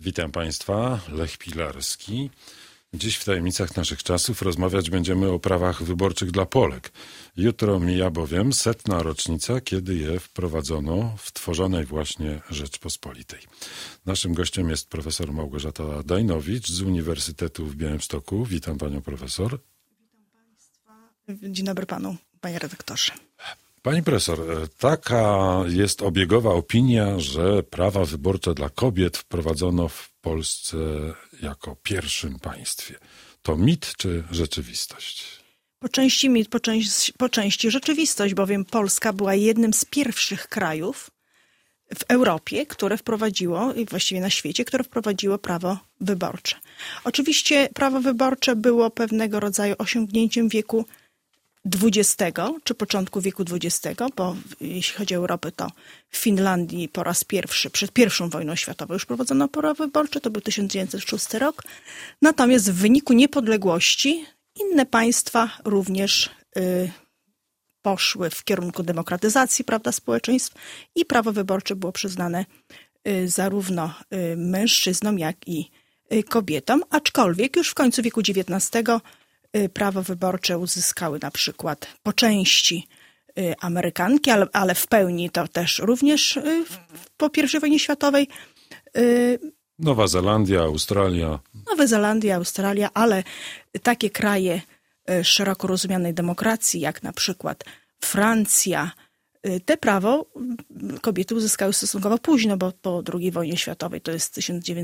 Witam Państwa, Lech Pilarski. Dziś w Tajemnicach naszych czasów rozmawiać będziemy o prawach wyborczych dla Polek. Jutro mija bowiem 100. rocznica, kiedy je wprowadzono w tworzonej właśnie Rzeczpospolitej. Naszym gościem jest profesor Małgorzata Dajnowicz z Uniwersytetu w Białymstoku. Witam Panią profesor. Witam Państwa. Dzień dobry Panu, Panie redaktorze. Pani profesor, taka jest obiegowa opinia, że prawa wyborcze dla kobiet wprowadzono w Polsce jako pierwszym państwie. To mit czy rzeczywistość? Po części mit, po części rzeczywistość, bowiem Polska była jednym z pierwszych krajów w Europie, które wprowadziło, i właściwie na świecie, które wprowadziło prawo wyborcze. Oczywiście prawo wyborcze było pewnego rodzaju osiągnięciem wieku XX, czy początku wieku XX, bo jeśli chodzi o Europę, to w Finlandii po raz pierwszy, przed I wojną światową już prowadzono prawo wyborcze, to był 1906 rok. Natomiast w wyniku niepodległości inne państwa również poszły w kierunku demokratyzacji, prawda, społeczeństw i prawo wyborcze było przyznane zarówno mężczyznom, jak i kobietom, aczkolwiek już w końcu wieku XIX prawo wyborcze uzyskały na przykład po części Amerykanki, ale w pełni to też również po I wojnie światowej. Nowa Zelandia, Australia. Nowa Zelandia, Australia, ale takie kraje szeroko rozumianej demokracji, jak na przykład Francja, te prawo kobiety uzyskały stosunkowo późno, bo po II wojnie światowej to jest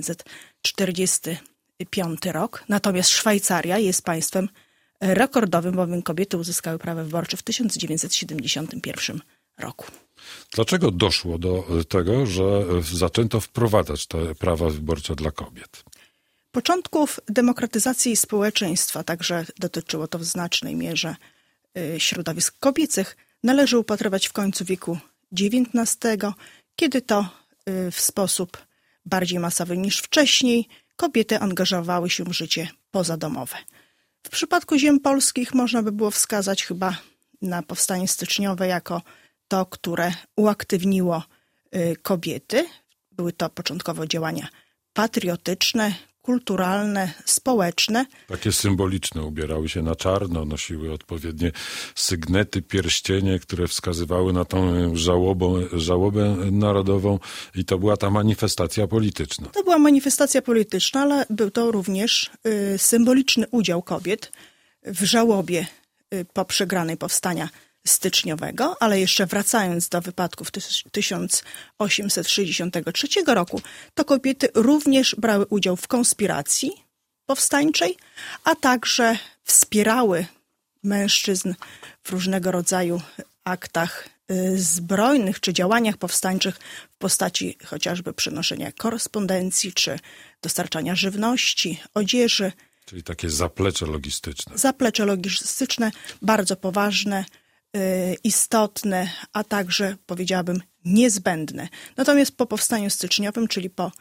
1945 rok. Natomiast Szwajcaria jest państwem rekordowym, bowiem kobiety uzyskały prawo wyborcze w 1971 roku. Dlaczego doszło do tego, że zaczęto wprowadzać te prawa wyborcze dla kobiet? Początków demokratyzacji społeczeństwa, także dotyczyło to w znacznej mierze środowisk kobiecych, należy upatrywać w końcu wieku XIX, kiedy to w sposób bardziej masowy niż wcześniej kobiety angażowały się w życie pozadomowe. W przypadku ziem polskich można by było wskazać chyba na powstanie styczniowe jako to, które uaktywniło kobiety. Były to początkowo działania patriotyczne, kulturalne, społeczne. Takie symboliczne, ubierały się na czarno, nosiły odpowiednie sygnety, pierścienie, które wskazywały na tą żałobę narodową i to była ta manifestacja polityczna. To była manifestacja polityczna, ale był to również symboliczny udział kobiet w żałobie po przegranej powstania styczniowego, ale jeszcze wracając do wypadków 1863 roku, to kobiety również brały udział w konspiracji powstańczej, a także wspierały mężczyzn w różnego rodzaju aktach zbrojnych czy działaniach powstańczych w postaci chociażby przenoszenia korespondencji czy dostarczania żywności, odzieży. Czyli takie zaplecze logistyczne. Zaplecze logistyczne, bardzo poważne, istotne, a także, powiedziałabym, niezbędne. Natomiast po powstaniu styczniowym, czyli po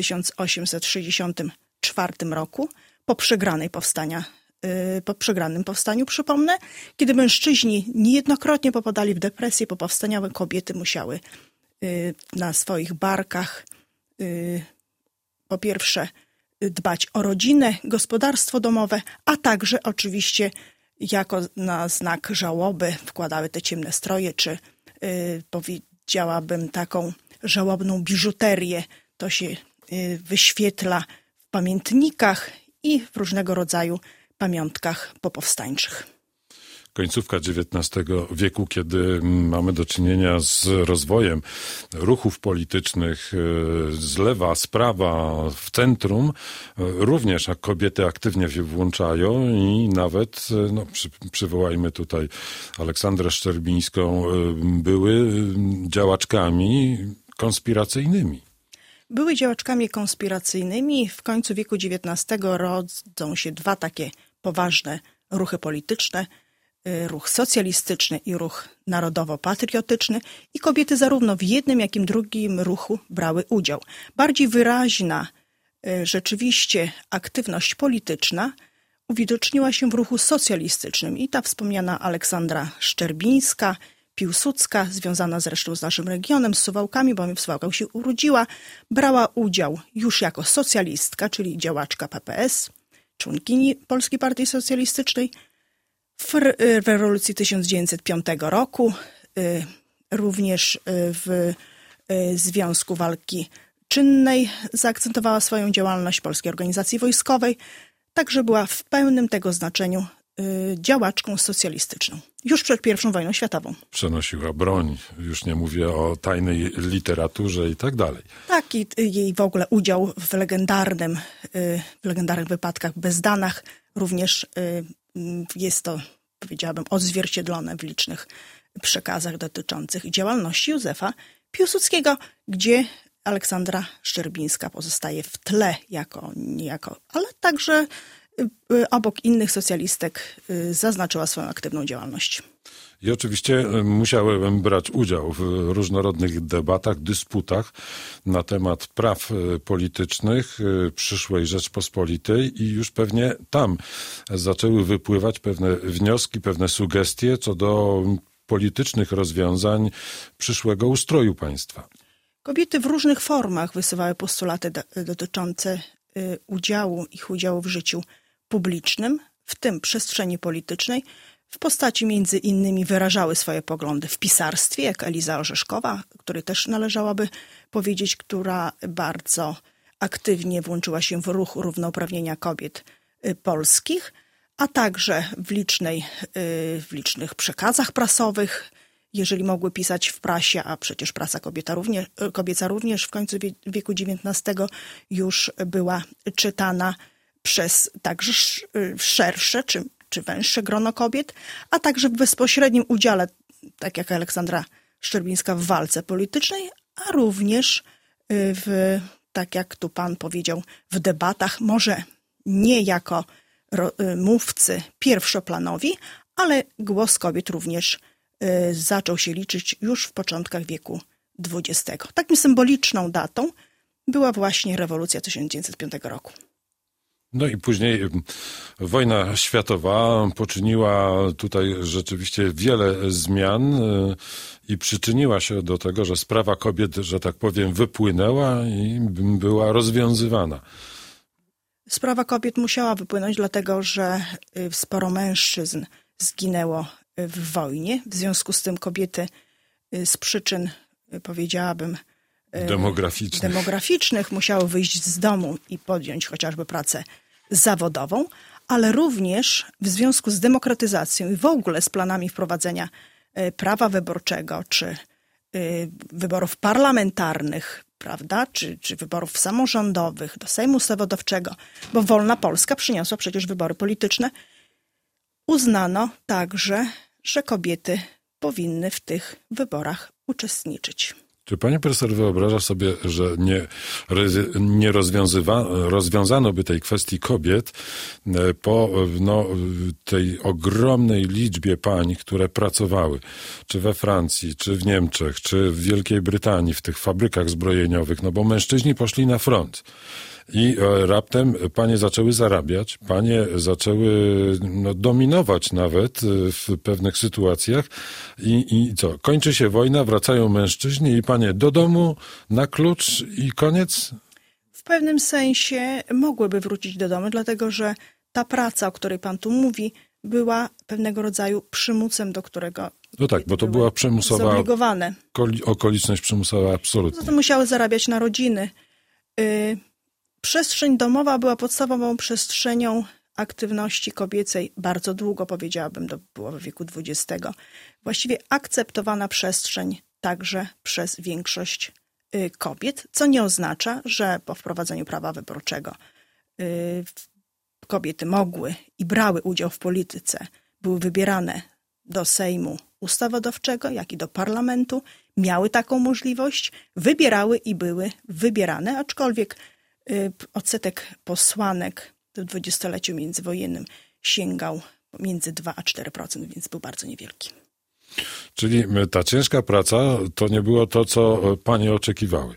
1864 roku, po przegranym powstaniu, przypomnę, kiedy mężczyźni niejednokrotnie popadali w depresję powstaniowe, kobiety musiały na swoich barkach po pierwsze dbać o rodzinę, gospodarstwo domowe, a także oczywiście jako na znak żałoby wkładały te ciemne stroje, czy powiedziałabym taką żałobną biżuterię. To się wyświetla w pamiętnikach i w różnego rodzaju pamiątkach popowstańczych. Końcówka XIX wieku, kiedy mamy do czynienia z rozwojem ruchów politycznych z lewa, z prawa, w centrum, również kobiety aktywnie się włączają i nawet, przywołajmy tutaj Aleksandrę Szczerbińską, były działaczkami konspiracyjnymi. Były działaczkami konspiracyjnymi. W końcu wieku XIX rodzą się dwa takie poważne ruchy polityczne. Ruch socjalistyczny i ruch narodowo-patriotyczny i kobiety zarówno w jednym, jak i drugim ruchu brały udział. Bardziej wyraźna rzeczywiście aktywność polityczna uwidoczniła się w ruchu socjalistycznym i ta wspomniana Aleksandra Szczerbińska, Piłsudska, związana zresztą z naszym regionem, z Suwałkami, bowiem w Suwałkach się urodziła, brała udział już jako socjalistka, czyli działaczka PPS, członkini Polskiej Partii Socjalistycznej, w rewolucji 1905 roku, również w Związku Walki Czynnej zaakcentowała swoją działalność Polskiej Organizacji Wojskowej, także była w pełnym tego znaczeniu działaczką socjalistyczną. Już przed I wojną światową. Przenosiła broń, już nie mówię o tajnej literaturze i tak dalej. Tak, i jej w ogóle udział w legendarnych wypadkach Bezdanach również jest to, powiedziałabym, odzwierciedlone w licznych przekazach dotyczących działalności Józefa Piłsudskiego, gdzie Aleksandra Szczerbińska pozostaje w tle ale także obok innych socjalistek zaznaczyła swoją aktywną działalność. I oczywiście musiałem brać udział w różnorodnych debatach, dysputach na temat praw politycznych przyszłej Rzeczpospolitej i już pewnie tam zaczęły wypływać pewne wnioski, pewne sugestie co do politycznych rozwiązań przyszłego ustroju państwa. Kobiety w różnych formach wysuwały postulaty dotyczące ich udziału w życiu publicznym, w tym przestrzeni politycznej, w postaci między innymi wyrażały swoje poglądy w pisarstwie, jak Eliza Orzeszkowa, której też należałoby powiedzieć, która bardzo aktywnie włączyła się w ruch równouprawnienia kobiet polskich, a także w licznych przekazach prasowych, jeżeli mogły pisać w prasie, a przecież prasa kobieca również w końcu wieku XIX już była czytana przez także szersze czy węższe grono kobiet, a także w bezpośrednim udziale, tak jak Aleksandra Szczerbińska, w walce politycznej, a również tak jak tu pan powiedział, w debatach, może nie jako mówcy pierwszoplanowi, ale głos kobiet również zaczął się liczyć już w początkach wieku XX. Taką symboliczną datą była właśnie rewolucja 1905 roku. No i później wojna światowa poczyniła tutaj rzeczywiście wiele zmian i przyczyniła się do tego, że sprawa kobiet, że tak powiem, wypłynęła i była rozwiązywana. Sprawa kobiet musiała wypłynąć, dlatego że sporo mężczyzn zginęło w wojnie. W związku z tym kobiety z przyczyn, powiedziałabym, demograficznych musiały wyjść z domu i podjąć chociażby pracę zawodową, ale również w związku z demokratyzacją i w ogóle z planami wprowadzenia prawa wyborczego czy wyborów parlamentarnych, prawda, czy wyborów samorządowych do Sejmu Ustawodawczego, bo wolna Polska przyniosła przecież wybory polityczne, uznano także, że kobiety powinny w tych wyborach uczestniczyć. Czy pani profesor wyobraża sobie, że nie rozwiązano by tej kwestii kobiet po tej ogromnej liczbie pań, które pracowały, czy we Francji, czy w Niemczech, czy w Wielkiej Brytanii, w tych fabrykach zbrojeniowych, bo mężczyźni poszli na front. I raptem panie zaczęły zarabiać, panie zaczęły dominować nawet w pewnych sytuacjach i co? Kończy się wojna, wracają mężczyźni i panie do domu, na klucz i koniec? W pewnym sensie mogłyby wrócić do domu, dlatego że ta praca, o której pan tu mówi, była pewnego rodzaju przymusem, do którego no tak, bo to była przymusowa zobligowane. Okoliczność przymusowa absolutnie. To musiały zarabiać na rodziny. Przestrzeń domowa była podstawową przestrzenią aktywności kobiecej bardzo długo, powiedziałabym, do połowy wieku XX. Właściwie akceptowana przestrzeń także przez większość kobiet, co nie oznacza, że po wprowadzeniu prawa wyborczego kobiety mogły i brały udział w polityce, były wybierane do Sejmu Ustawodawczego, jak i do parlamentu, miały taką możliwość, wybierały i były wybierane, aczkolwiek odsetek posłanek w dwudziestoleciu międzywojennym sięgał między 2 a 4%, więc był bardzo niewielki. Czyli ta ciężka praca to nie było to, co panie oczekiwały?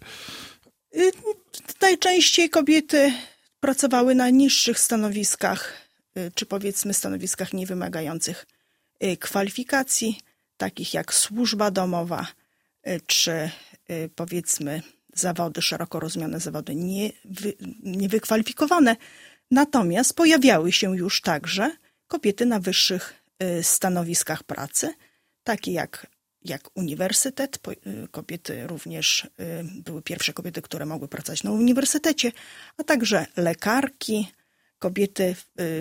Najczęściej kobiety pracowały na niższych stanowiskach, czy powiedzmy stanowiskach niewymagających kwalifikacji. takich jak służba domowa, czy powiedzmy zawody, szeroko rozumiane zawody niewykwalifikowane. Natomiast pojawiały się już także kobiety na wyższych stanowiskach pracy, takie jak uniwersytet. Kobiety również były pierwsze kobiety, które mogły pracować na uniwersytecie, a także lekarki, kobiety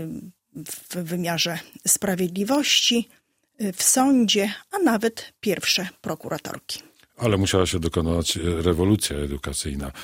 w wymiarze sprawiedliwości, w sądzie, a nawet pierwsze prokuratorki. Ale musiała się dokonać rewolucja edukacyjna,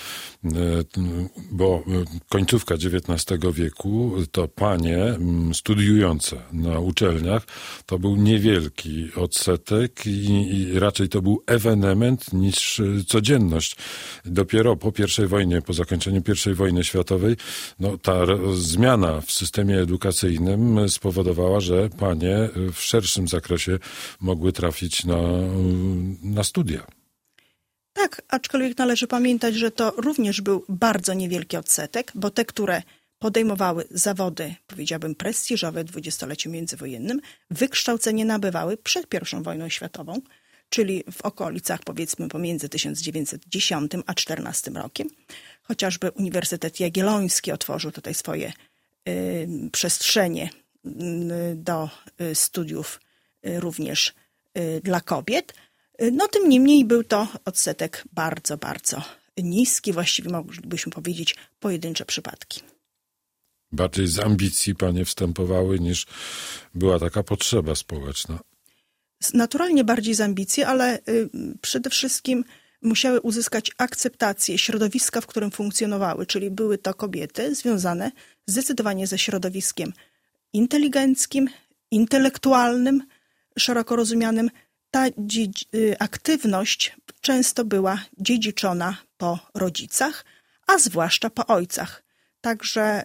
bo końcówka XIX wieku to panie studiujące na uczelniach to był niewielki odsetek i raczej to był ewenement niż codzienność. Dopiero po po zakończeniu I wojny światowej, ta zmiana w systemie edukacyjnym spowodowała, że panie w szerszym zakresie mogły trafić na studia. Tak, aczkolwiek należy pamiętać, że to również był bardzo niewielki odsetek, bo te, które podejmowały zawody, powiedziałabym, prestiżowe w dwudziestoleciu międzywojennym, wykształcenie nabywały przed I wojną światową, czyli w okolicach, powiedzmy, pomiędzy 1910 a 14 rokiem. Chociażby Uniwersytet Jagielloński otworzył tutaj swoje przestrzenie do studiów również dla kobiet. Tym niemniej był to odsetek bardzo, bardzo niski. Właściwie moglibyśmy powiedzieć pojedyncze przypadki. Bardziej z ambicji panie wstępowały niż była taka potrzeba społeczna. Naturalnie bardziej z ambicji, ale przede wszystkim musiały uzyskać akceptację środowiska, w którym funkcjonowały, czyli były to kobiety związane zdecydowanie ze środowiskiem inteligenckim, intelektualnym, szeroko rozumianym. Ta aktywność często była dziedziczona po rodzicach, a zwłaszcza po ojcach. Także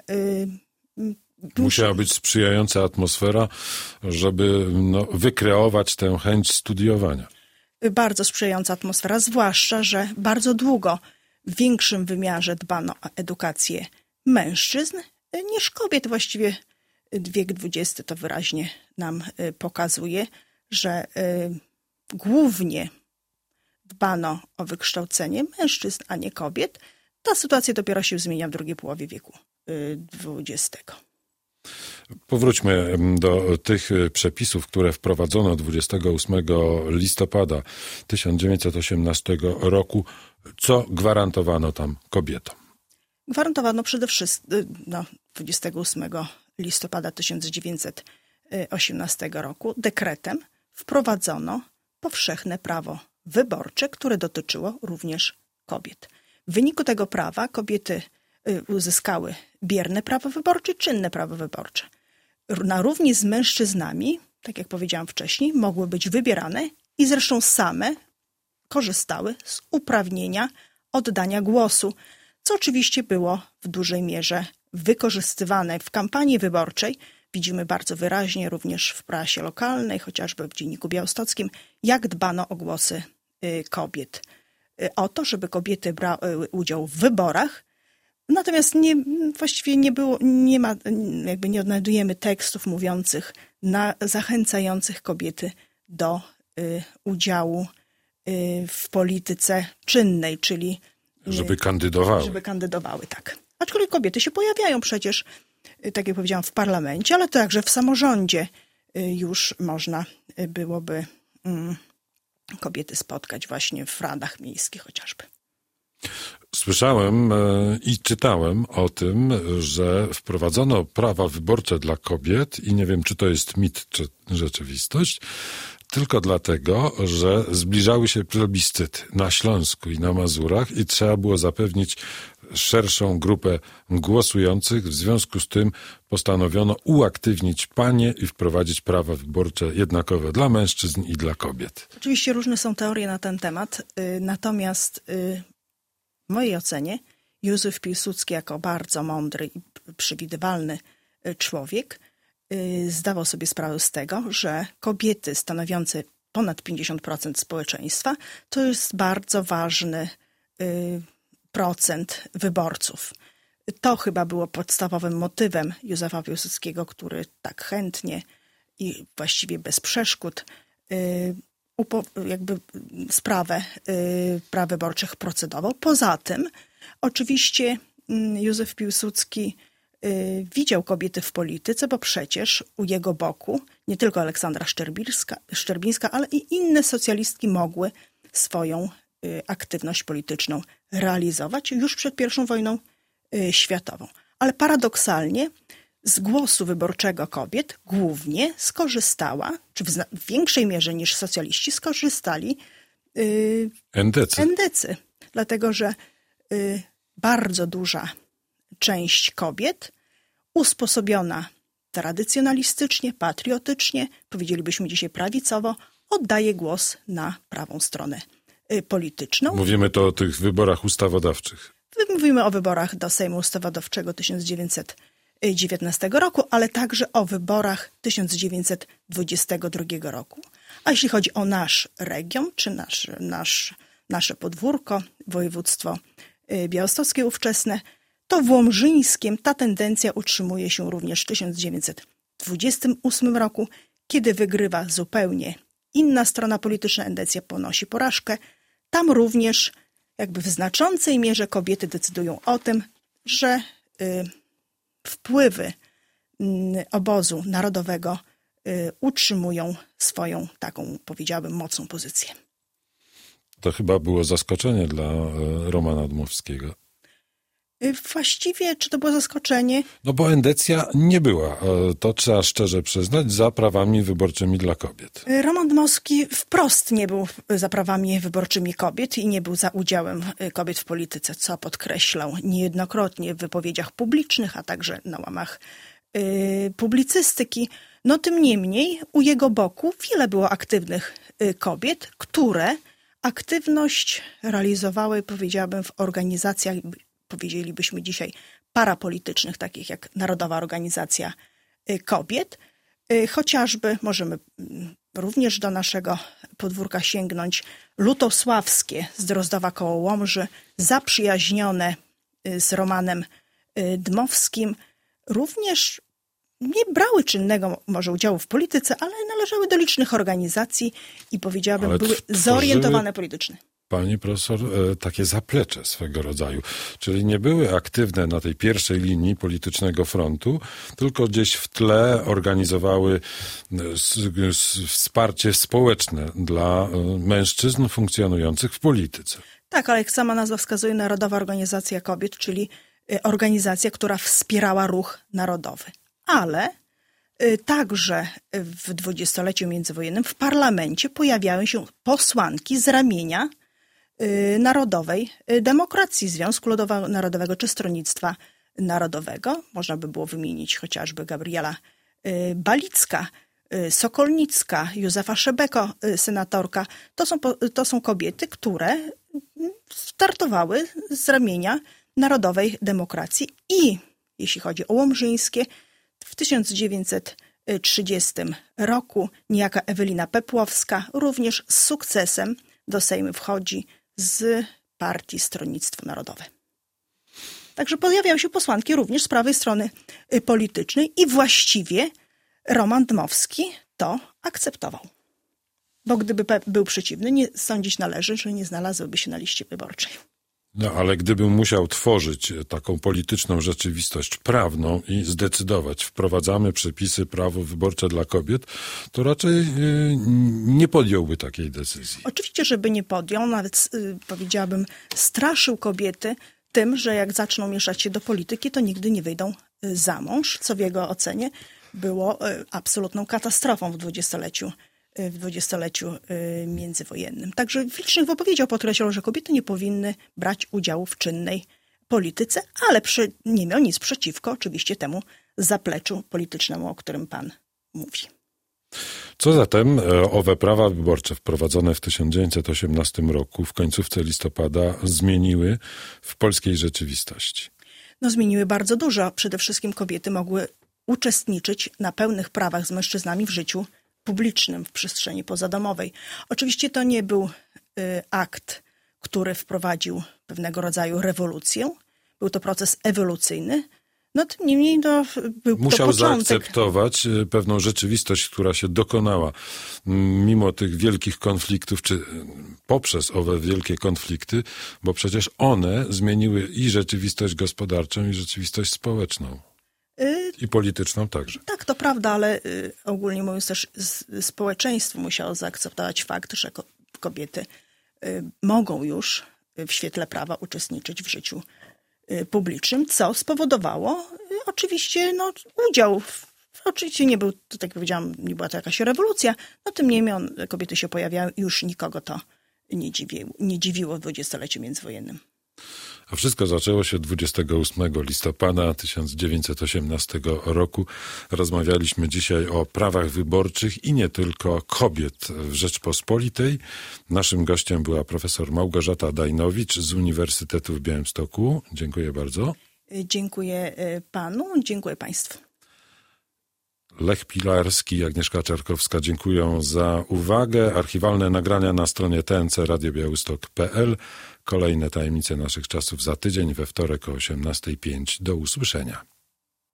musiała być sprzyjająca atmosfera, żeby wykreować tę chęć studiowania. Bardzo sprzyjająca atmosfera, zwłaszcza, że bardzo długo w większym wymiarze dbano o edukację mężczyzn niż kobiet. Właściwie wiek XX to wyraźnie nam pokazuje, że głównie dbano o wykształcenie mężczyzn, a nie kobiet. Ta sytuacja dopiero się zmienia w drugiej połowie wieku XX. Powróćmy do tych przepisów, które wprowadzono 28 listopada 1918 roku. Co gwarantowano tam kobietom? Gwarantowano przede wszystkim 28 listopada 1918 roku dekretem wprowadzono powszechne prawo wyborcze, które dotyczyło również kobiet. W wyniku tego prawa kobiety uzyskały bierne prawo wyborcze, czynne prawo wyborcze. Na równi z mężczyznami, tak jak powiedziałam wcześniej, mogły być wybierane i zresztą same korzystały z uprawnienia oddania głosu, co oczywiście było w dużej mierze wykorzystywane w kampanii wyborczej. Widzimy bardzo wyraźnie również w prasie lokalnej, chociażby w Dzienniku Białostockim, jak dbano o głosy kobiet. O to, żeby kobiety brały udział w wyborach. Natomiast nie odnajdujemy tekstów mówiących, zachęcających kobiety do udziału w polityce czynnej, czyli żeby kandydowały. Żeby kandydowały, tak. Aczkolwiek kobiety się pojawiają przecież, tak jak powiedziałam, w parlamencie, ale także w samorządzie już można byłoby kobiety spotkać właśnie w radach miejskich chociażby. Słyszałem i czytałem o tym, że wprowadzono prawa wyborcze dla kobiet i nie wiem, czy to jest mit, czy rzeczywistość, tylko dlatego, że zbliżały się plebiscyty na Śląsku i na Mazurach i trzeba było zapewnić szerszą grupę głosujących. W związku z tym postanowiono uaktywnić panie i wprowadzić prawa wyborcze jednakowe dla mężczyzn i dla kobiet. Oczywiście różne są teorie na ten temat, natomiast w mojej ocenie Józef Piłsudski jako bardzo mądry i przewidywalny człowiek zdawał sobie sprawę z tego, że kobiety stanowiące ponad 50% społeczeństwa to jest bardzo ważny procent wyborców. To chyba było podstawowym motywem Józefa Piłsudskiego, który tak chętnie i właściwie bez przeszkód jakby sprawę praw wyborczych procedował. Poza tym oczywiście Józef Piłsudski widział kobiety w polityce, bo przecież u jego boku nie tylko Aleksandra Szczerbińska, ale i inne socjalistki mogły swoją aktywność polityczną realizować już przed I wojną światową. Ale paradoksalnie z głosu wyborczego kobiet głównie skorzystała, czy w większej mierze niż socjaliści, skorzystali endecy. Dlatego, że bardzo duża część kobiet usposobiona tradycjonalistycznie, patriotycznie, powiedzielibyśmy dzisiaj prawicowo, oddaje głos na prawą stronę polityczną. Mówimy to o tych wyborach ustawodawczych. Mówimy o wyborach do Sejmu Ustawodawczego 1919 roku, ale także o wyborach 1922 roku. A jeśli chodzi o nasz region, czy nasze podwórko, województwo białostockie ówczesne, to w Łomżyńskiem ta tendencja utrzymuje się również w 1928 roku, kiedy wygrywa zupełnie inna strona polityczna, endecja ponosi porażkę. Tam również jakby w znaczącej mierze kobiety decydują o tym, że wpływy obozu narodowego utrzymują swoją taką, powiedziałabym, mocną pozycję. To chyba było zaskoczenie dla Romana Dmowskiego. Właściwie, czy to było zaskoczenie? No bo endecja nie była, to trzeba szczerze przyznać, za prawami wyborczymi dla kobiet. Roman Dmowski wprost nie był za prawami wyborczymi kobiet i nie był za udziałem kobiet w polityce, co podkreślał niejednokrotnie w wypowiedziach publicznych, a także na łamach publicystyki. No tym niemniej u jego boku wiele było aktywnych kobiet, które aktywność realizowały, powiedziałabym, w organizacjach, powiedzielibyśmy dzisiaj, parapolitycznych, takich jak Narodowa Organizacja Kobiet. Chociażby możemy również do naszego podwórka sięgnąć lutosławskie z Drozdowa koło Łomży, zaprzyjaźnione z Romanem Dmowskim, również nie brały czynnego może udziału w polityce, ale należały do licznych organizacji i powiedziałabym były zorientowane politycznie. Pani profesor, takie zaplecze swego rodzaju, czyli nie były aktywne na tej pierwszej linii politycznego frontu, tylko gdzieś w tle organizowały wsparcie społeczne dla mężczyzn funkcjonujących w polityce. Tak, ale jak sama nazwa wskazuje, Narodowa Organizacja Kobiet, czyli organizacja, która wspierała ruch narodowy. Ale także w dwudziestoleciu międzywojennym w parlamencie pojawiały się posłanki z ramienia Narodowej Demokracji, Związku Ludowo-Narodowego czy Stronnictwa Narodowego. Można by było wymienić chociażby Gabriela Balicka, Sokolnicka, Józefa Szebeko, senatorka. To są kobiety, które startowały z ramienia Narodowej Demokracji i jeśli chodzi o Łomżyńskie, w 1930 roku niejaka Ewelina Pepłowska również z sukcesem do Sejmu wchodzi z partii Stronnictwo Narodowe. Także pojawiały się posłanki również z prawej strony politycznej i właściwie Roman Dmowski to akceptował. Bo gdyby był przeciwny, sądzić należy, że nie znalazłby się na liście wyborczej. No ale gdybym musiał tworzyć taką polityczną rzeczywistość prawną i zdecydować, wprowadzamy przepisy prawo wyborcze dla kobiet, to raczej nie podjąłby takiej decyzji. Oczywiście, żeby nie podjął, nawet powiedziałabym, straszył kobiety tym, że jak zaczną mieszać się do polityki, to nigdy nie wyjdą za mąż, co w jego ocenie było absolutną katastrofą w dwudziestoleciu międzywojennym. Także w licznych wypowiedziach podkreślał, że kobiety nie powinny brać udziału w czynnej polityce, ale nie miał nic przeciwko oczywiście temu zapleczu politycznemu, o którym pan mówi. Co zatem owe prawa wyborcze wprowadzone w 1918 roku w końcówce listopada zmieniły w polskiej rzeczywistości? No zmieniły bardzo dużo. Przede wszystkim kobiety mogły uczestniczyć na pełnych prawach z mężczyznami w życiu publicznym, w przestrzeni pozadomowej. Oczywiście to nie był akt, który wprowadził pewnego rodzaju rewolucję. Był to proces ewolucyjny. No tym niemniej był to Musiał początek. zaakceptować pewną rzeczywistość, która się dokonała mimo tych wielkich konfliktów, czy poprzez owe wielkie konflikty, bo przecież one zmieniły i rzeczywistość gospodarczą, i rzeczywistość społeczną. I polityczną także. Tak, to prawda, ale ogólnie mówiąc też społeczeństwo musiało zaakceptować fakt, że kobiety mogą już w świetle prawa uczestniczyć w życiu publicznym, co spowodowało oczywiście udział. Oczywiście nie był, to tak jak powiedziałam, nie była to jakaś rewolucja, no tym niemniej kobiety się pojawiały i już nikogo to nie dziwiło w dwudziestoleciu międzywojennym. A wszystko zaczęło się 28 listopada 1918 roku. Rozmawialiśmy dzisiaj o prawach wyborczych i nie tylko kobiet w Rzeczpospolitej. Naszym gościem była profesor Małgorzata Dajnowicz z Uniwersytetu w Białymstoku. Dziękuję bardzo. Dziękuję panu, dziękuję państwu. Lech Pilarski i Agnieszka Czarkowska dziękuję za uwagę. Archiwalne nagrania na stronie tncradiobiałystok.pl. Kolejne tajemnice naszych czasów za tydzień we wtorek o 18:05. Do usłyszenia.